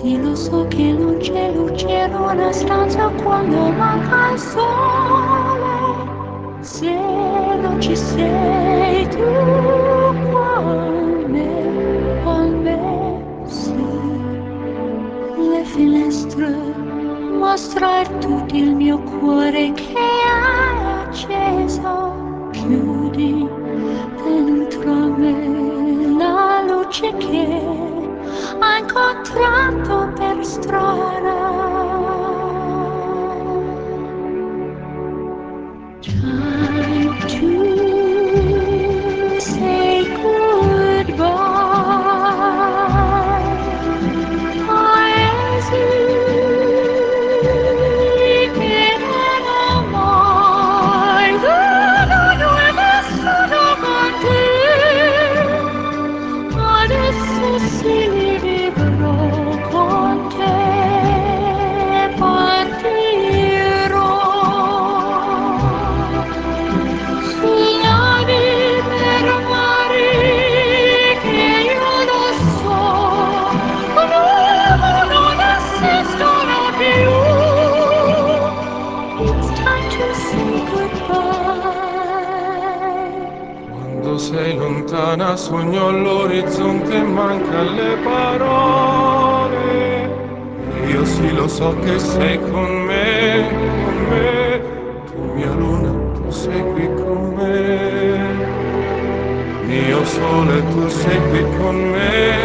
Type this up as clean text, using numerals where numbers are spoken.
Sì, lo so che non c'è luce in una stanza quando manca il sole. Se non ci sei tu con me, sì. Le finestre mostrar tutto il mio cuore che hai acceso. Chiudi dentro me la luce che ho incontrato per strada. Time to say goodbye. Paesi che non ho mai veduto e vissuto con te. Adesso sì vivrò con te, partirò. Sognami per mari che io lo so, non esistono più. It's time to say goodbye. Quando sei lontana sogno all'orizzonte e mancan le parole. Io sì lo so che sei con me, con me. Tu mia luna, tu sei qui con me. Mio sole, tu sei qui con me.